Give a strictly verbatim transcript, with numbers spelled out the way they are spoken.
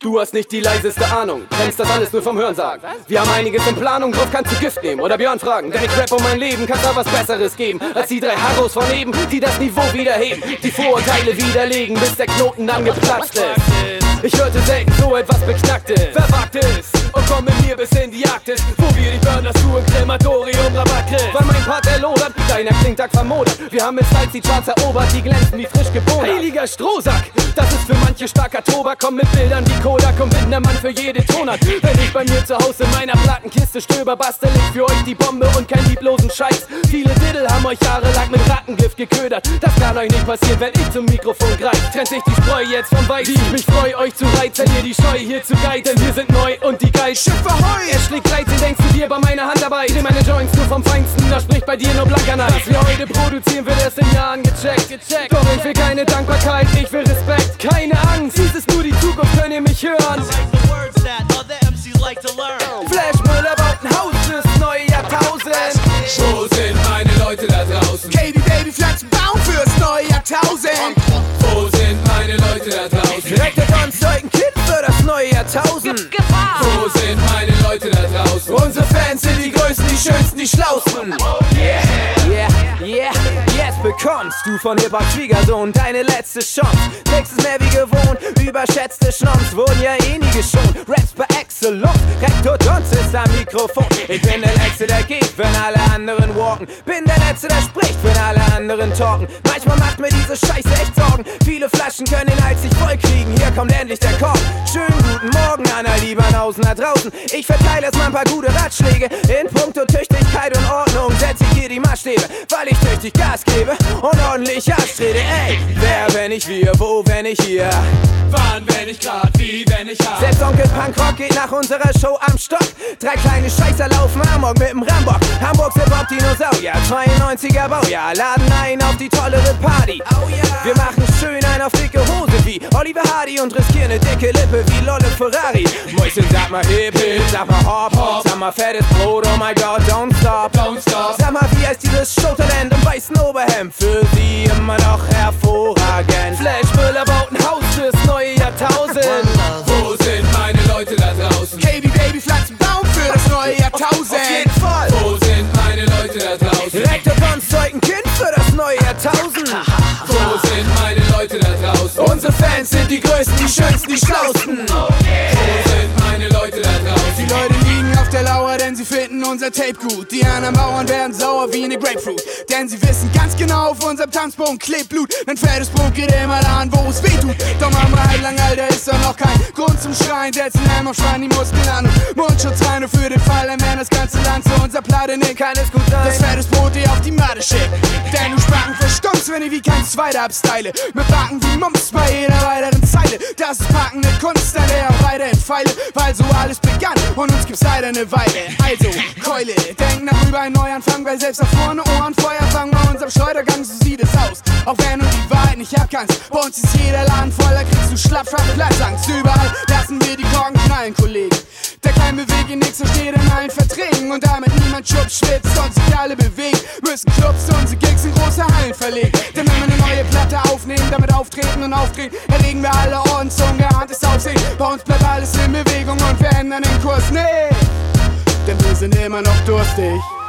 Du hast nicht die leiseste Ahnung, kennst das alles nur vom Hörensagen. Wir haben einiges in Planung, drauf kannst du Gift nehmen oder Björn fragen. Denn ich rap um mein Leben, kannst da was Besseres geben als die drei Harros von eben, die das Niveau wiederheben, die Vorurteile widerlegen, bis der Knoten dann geplatzt ist. Ich hörte selten so etwas Beknacktes, Verwagtes und komm mit mir bis in die Arktis, wo wir die Burners zu im Krematorium Rabatt kriegst. Weil mein Part erlodert, deiner klingt Tag vermodert. Wir haben mit Styles die Charts erobert, die glänzen wie frisch geboren. Heiliger Strohsack, das ist für manche starker Tobak. Komm mit Bildern wie Kodak und bin der Mann für jede Tonart. Wenn ich bei mir zu Hause in meiner Plattenkiste stöber, bastel ich für euch die Bombe und kein lieblosen Scheiß. Viele Diddle haben euch jahrelang mit Rattengift geködert. Das kann euch nicht passieren, wenn ich zum Mikrofon greif. Trennt sich die Spreu jetzt vom Weiß. Wie ich mich freu, euch zu reizen, ihr die Scheu hier zu geiz. Denn wir sind neu und die Geist. Schiff ahoi! Er schlägt dreizehn, denkst du dir bei meiner Hand dabei? Ich dreh meine Joints nur vom Feinsten, da spricht bei dir nur blanker Neid. Was wir heute produzieren, wird erst in Jahren gecheckt. gecheckt. Doch ich will keine Dankbarkeit, ich will Respekt. Keine Angst, dies ist nur die Zukunft, könnt ihr mich hören. Flash Müller baut ein Haus fürs neue Jahrtausend. Wo sind meine Leute da draußen? K D Baby pflanzt Baum fürs neue Jahrtausend. Wo sind meine Leute da draußen? Direkt der Don zeugt ein Kind für das neue Jahrtausend. Wo sind meine Leute da draußen? Unsere Fans sind die Größten, die Schönsten, die Schlausten. Yeah, yeah, yeah, jetzt bekommst du von Hip-Hop Schwiegersohn deine letzte Chance. Nächstes mehr wie gewohnt, überschätzte Schnons wurden ja eh nie geschont. Raps par excellence, Rektor Dons ist am Mikrofon. Ich bin der Letzte, der geht, wenn alle anderen walken. Bin der Letzte, der spricht, wenn alle anderen talken. Manchmal macht mir diese Scheiße echt Sorgen. Viele Flaschen können den Hals nicht voll kriegen, hier kommt endlich der Korb. Schönen guten Morgen an all die Banausen da draußen. Ich verteile jetzt mal ein paar gute Ratschläge. In puncto Tüchtigkeit und Ordnung setze ich hier die Maßstäbe, weil ich tüchtig Gas gebe und ordentlich abstrete. Ey, wer, wenn ich wir, wo, wenn ich hier? Wann, wenn ich grad, wie, wenn ich hab? Selbst Onkel Punkrock geht nach unserer Show am Stock. Drei kleine Scheißer laufen amok mit dem Rambock. Hamburgs Hip-Hop-Dinosaurier, zweiundneunziger Baujahr, laden ein auf die tollere Party. Oh yeah. Wir machen schön ein auf dicke Hose wie Oliver Hardy und riskieren eine dicke Lippe wie Lolle Ferrari. Mäuschen, sag mal Hip, Hip, sag mal Hop, Hop, sag mal fettes Brot, oh my God, don't stop, don't stop. Sag mal, wie heißt dieses Showtalent im weißen Oberhemd? Für sie immer noch hervorragend. Flash Müller baut ein Haus fürs neue Jahrtausend. Wo sind meine Leute da draußen? K D Baby pflanzt Baum für das neue Jahrtausend. Auf jeden Fall. Wo sind meine Leute da draußen? Rektor Dons zeugt ein Kind für das neue Jahrtausend. Wo sind meine Leute da draußen? Unsere Fans sind die Größten, die Schönsten, die Schlausten. Wo sind meine Leute da draußen? Die Leute liegen auf der Lauer, denn sie finden unser Tape gut. Die anderen Bauern werden sauer wie eine Grapefruit. Denn sie wissen ganz genau, auf unserem Tanzboden klebt Blut. Ein fettes Brot geht immer daran, wo es weh tut. Doch machen wir halt lang, Alter, ist doch noch kein Grund zum Schreien. Setzen Helm auf, schreien die Muskeln an. Mundschutz rein und für den Fall, dann werden das ganze Land zu unser Platte nickt. Kann es gut sein, das fettes Brot dir auf die Matte schickt. Denn du Spacken verstummst, wenn ich wie kein Zweiter abstyle. Mit Backen wie Mumps bei jeder weiteren Zeile. Das ist packende Kunst, an der auch weiter entfeile. Weil so alles begann und uns gibt's leider eine Weile. Also, Keule, denk nach über einen Neuanfang, weil selbst nach vorne Ohren Feuer fangen bei unserem Schleudergang, so sieht es aus. Auch wenn du die Wahrheit nicht abkannst, bei uns ist jeder Laden voller, kriegst du schlapp, schlapp, Platzangst. Überall lassen wir die Korken knallen, Kollegen. Der kleine Bewege nix, so steht in allen Verträgen. Und damit niemand schubst, schwitzt und sich alle bewegen, müssen Clubs unsere Gigs in große Hallen verlegen. Denn wenn wir eine neue Platte aufnehmen, damit auftreten und aufdrehen, erregen wir alle Ordens, ungeahntes Aufsehen. Bei uns bleibt alles in Bewegung und wir ändern den Kurs, nee, denn wir sind immer noch durstig.